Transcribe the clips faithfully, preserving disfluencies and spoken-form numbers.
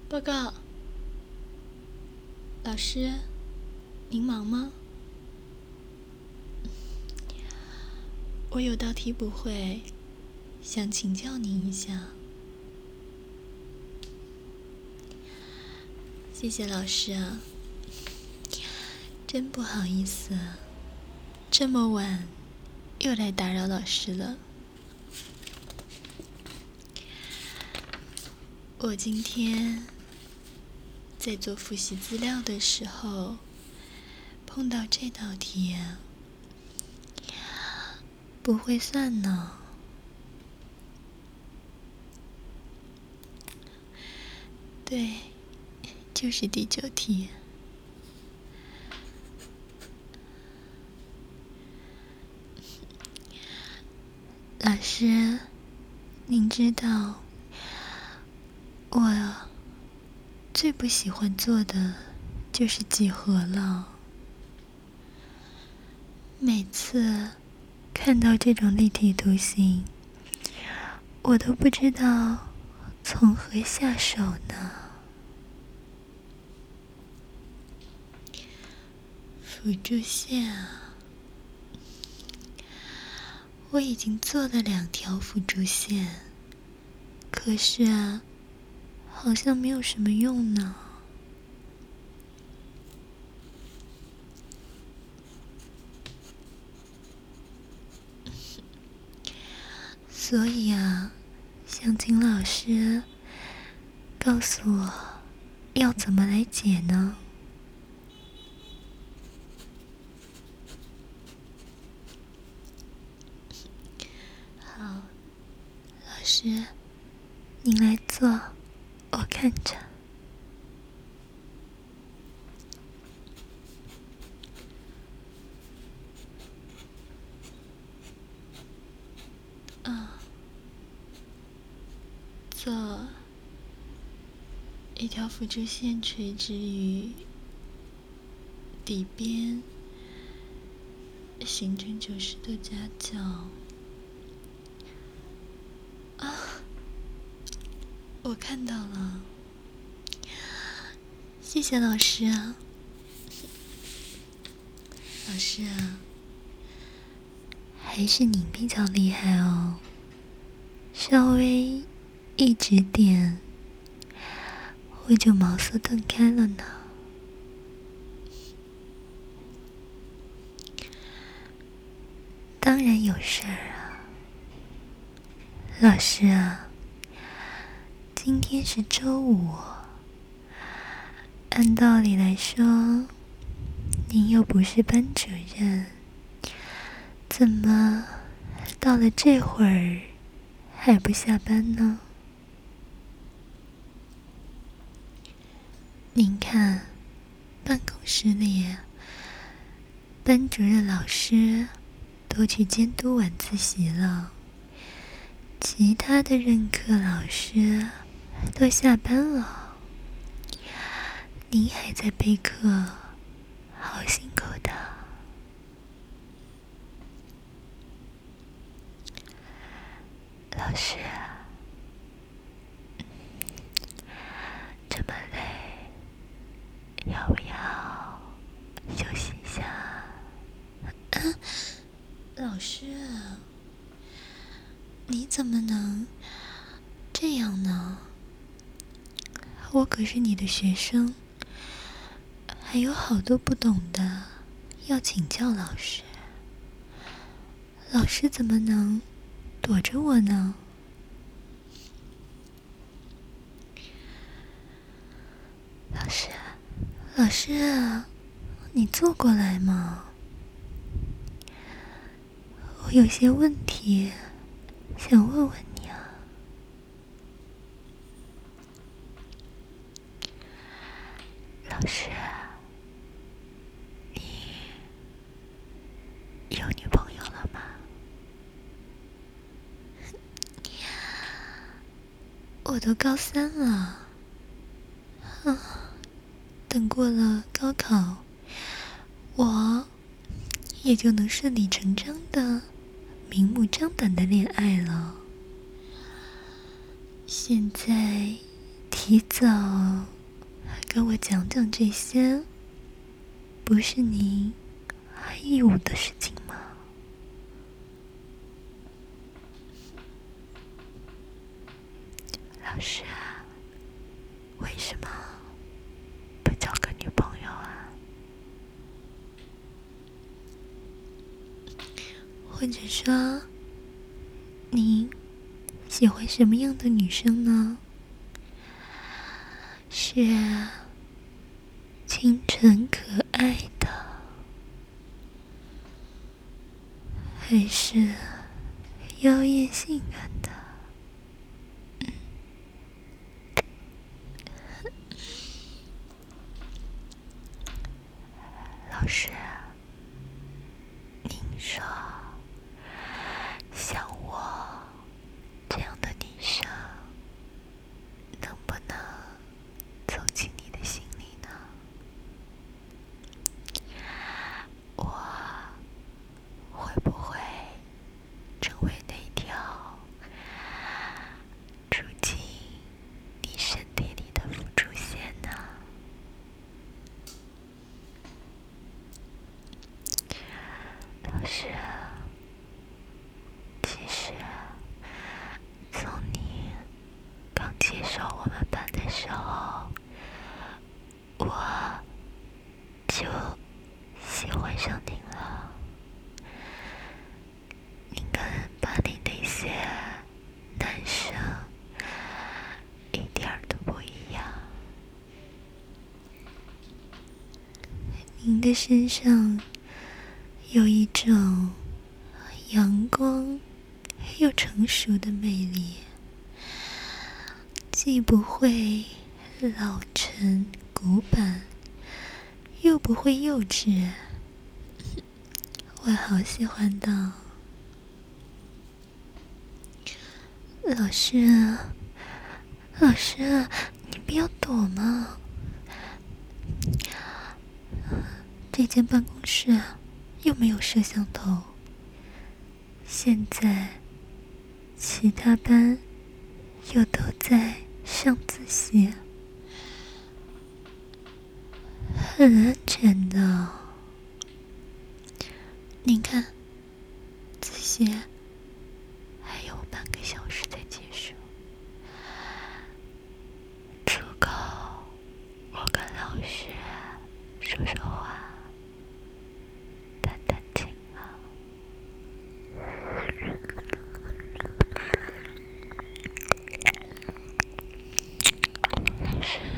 报告，老师，您忙吗？我有道题不会，想请教您一下。谢谢老师啊，真不好意思，这么晚又来打扰老师了。我今天在做复习资料的时候，碰到这道题，不会算呢。对，就是第九题。老师，您知道我最不喜欢做的就是几何了。每次看到这种立体图形，我都不知道从何下手呢。辅助线啊，我已经做了两条辅助线，可是啊，好像没有什么用呢。所以啊，想请老师告诉我要怎么来解呢？好，老师，您来做，我看着。啊，做一条辅助线垂直于底边，形成九十度夹角。啊，我看到了，谢谢老师啊。老师啊，还是你比较厉害哦，稍微一指点，我就茅塞顿开了呢。当然有事儿啊，老师啊，今天是周五，按道理来说，您又不是班主任，怎么到了这会儿还不下班呢？您看，办公室里，班主任老师都去监督晚自习了，其他的任课老师都下班了，您还在备课，好辛苦的。老师，这么累，要不要休息一下？啊，老师，你怎么能这样呢？我可是你的学生，还有好多不懂的要请教老师。老师怎么能躲着我呢？老师，老师啊，你坐过来嘛。我有些问题想问问你啊。老师，你有女朋友了吗？我都高三了，啊，等过了高考，我也就能顺理成章的、明目张胆的恋爱了。现在提早跟我讲讲这些，不是您义务的事情吗？老师啊，为什么不找个女朋友啊？或者说，您喜欢什么样的女生呢？是清纯可爱的，还是妖艳性感的？老师，您说，像我这样的女生，能不能走进你的心里呢？我会不会成为那条住进你身体里的辅助线呢？老师，其实从你刚接手我们班的时候，我就喜欢上您了。您跟班里那些男生一点儿都不一样，您的身上有一种阳光又成熟的魅力，既不会老成古板，又不会幼稚，我好喜欢的。老师啊，老师啊，你不要躲嘛！这间办公室又没有摄像头，现在其他班又都在上自习，很安全的。您看，自习还有半个小时才结束，足够我跟老师说说话，谈谈情啊。老师，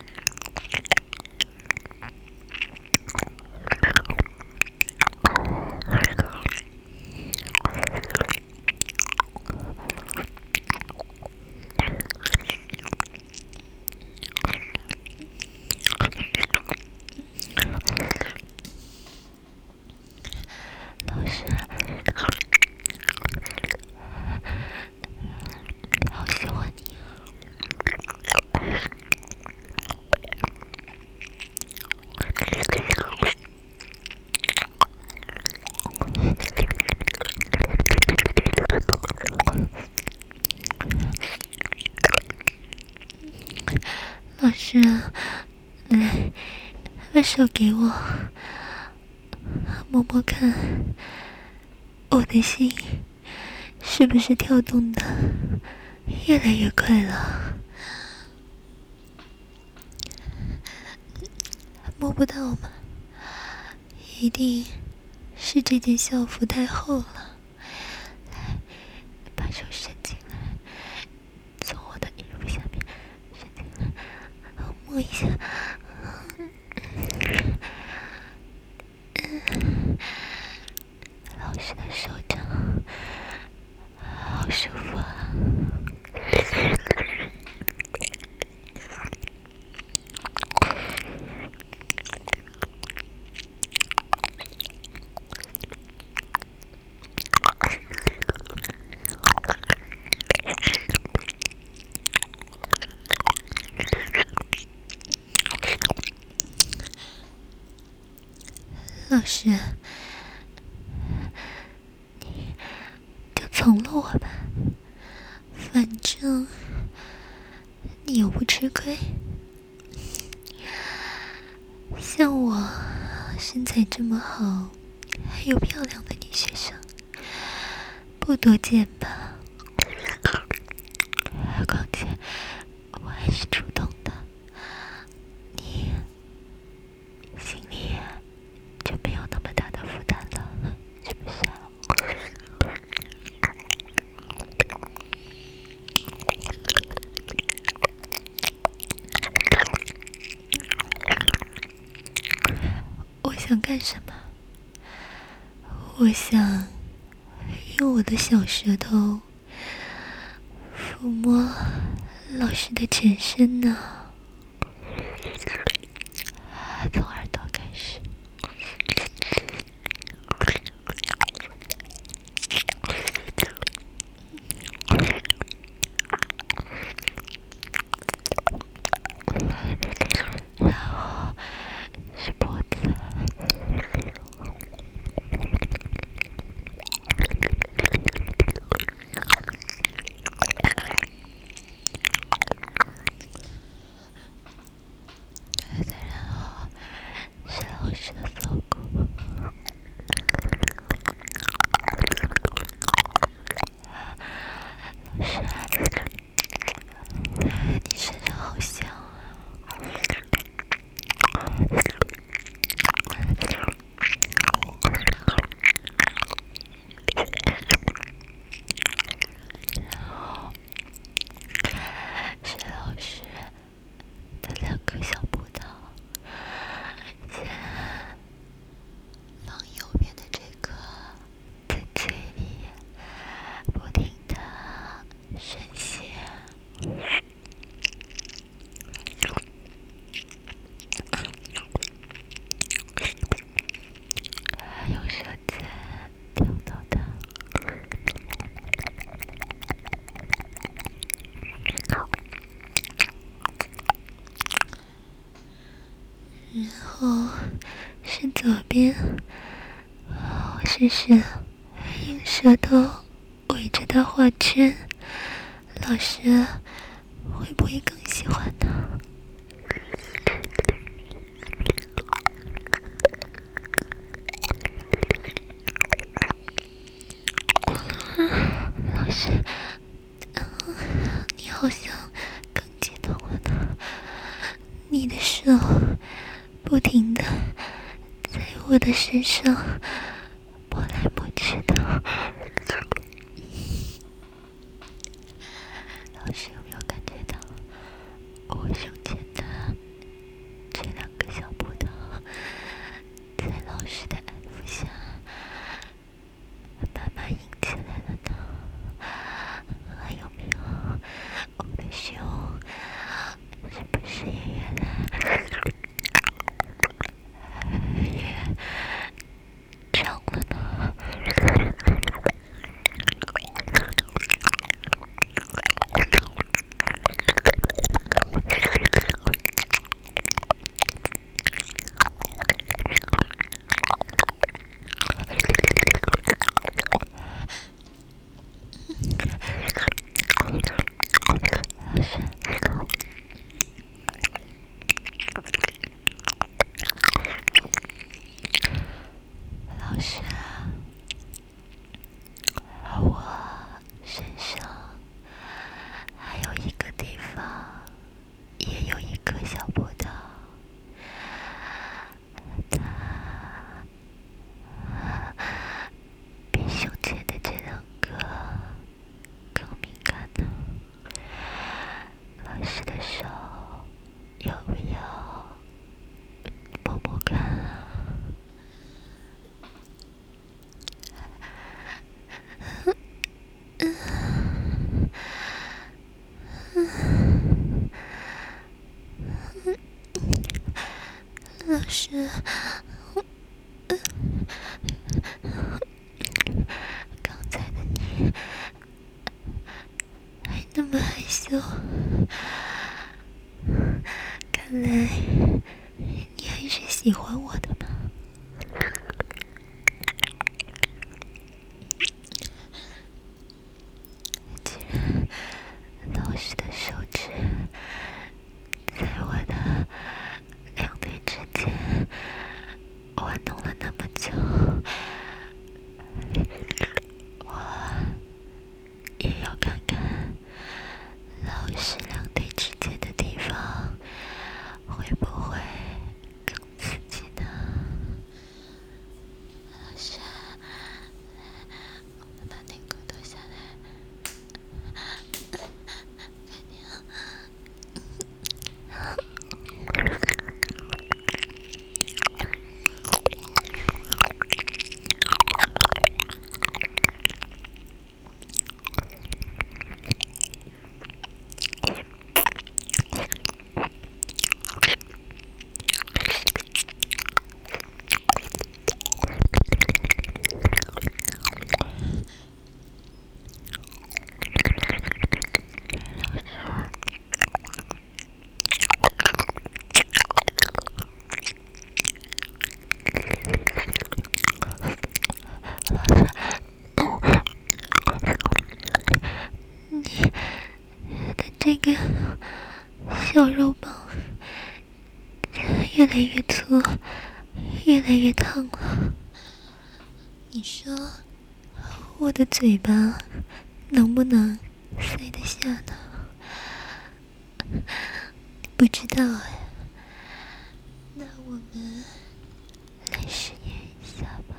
老师，好喜欢你啊！老师，来，把手给我，摸摸看，我的心是不是跳动的越来越快了？摸不到吗？一定是这件校服太厚了。来，把手伸进来，从我的衣服下面伸进来，摸一下。老师的手掌好舒服啊！老师，你就从了我吧，反正你又不吃亏。像我身材这么好还有漂亮的女学生不多见吧？况且我还是主动的，你心里就没有那么大的负担了，是不是？我想干什么？我想用我的小舌头抚摸老师的全身呢，从耳朵开始，然后是脖子，再然后是老师的锁骨，老师，你身上好香啊！是老师的两个小葡萄，先放右边的这个在嘴里不停地吮吸，用舌尖挑逗它，然后是左边，我试试用舌头围着它画圈，老师会不会更喜欢呢？老师，你好像更激动了呢，你的手不停地在我的身上摸来摸去的。老师有没有感觉到我胸前的这两个小葡萄在老师的安抚下慢慢硬起来了呢？还有没有我的胸是不是也越来越长了呢？老师啊，我身上还有一个地方也有一颗小葡萄，它比胸前的这两个更敏感呢。老师的手要不要摸摸看啊？老师，刚才的你还那么害羞，看来你还是喜欢我的吧？既然老师的手指是两腿之间的地方会不会更刺激呢？老师，我们把内裤脱下来，快点。这个小肉棒越来越粗，越来越烫了。你说我的嘴巴能不能塞得下呢？不知道哎。那我们来试验一下吧。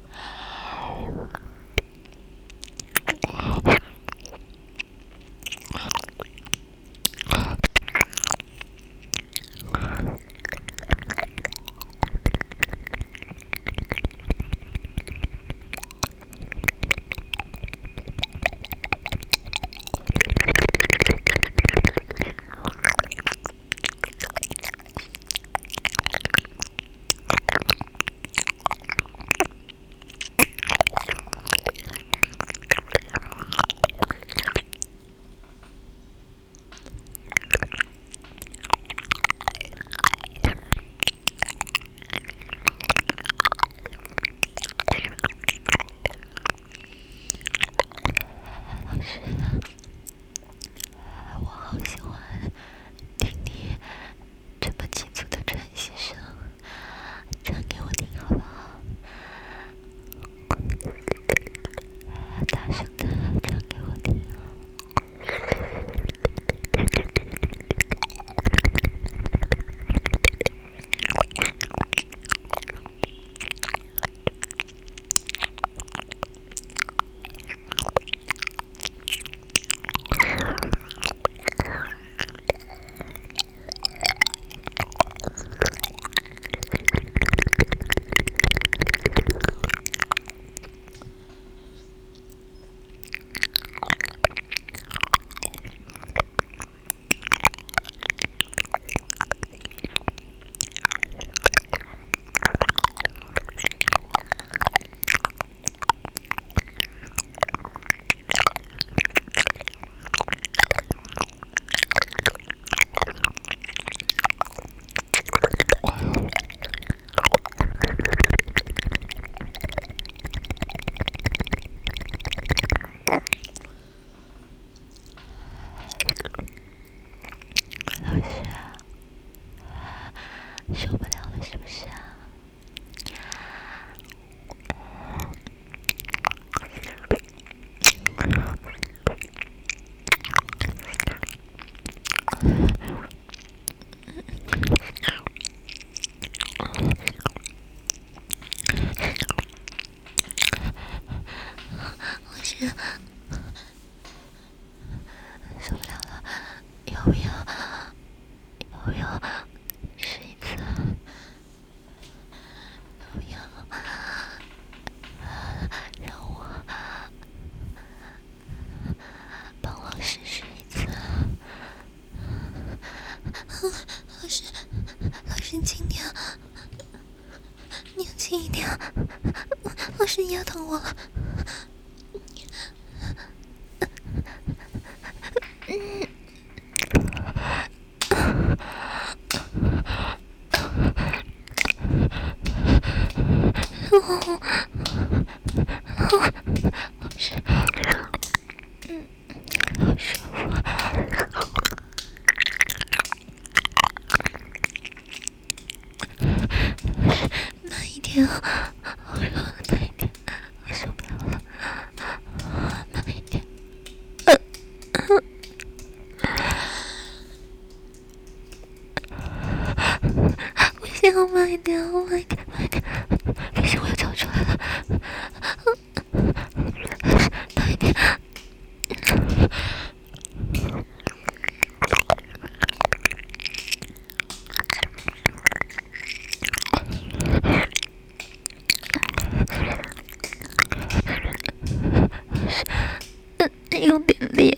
我好喜欢听你这么急促的喘息声，唱给我听好不好？大声的唱给我听。受不了了是不是啊？我是受不了了，要不要要不要试一次？要不要让我帮老师试一次？老师，老师轻点，你要轻一点，老师压疼我了。老师，嗯，好舒服。慢一点，我说慢一点，我受不了了，慢一点。 点，慢一点，慢一点，慢一点，可是我要叫出来了，大一点。有点凉。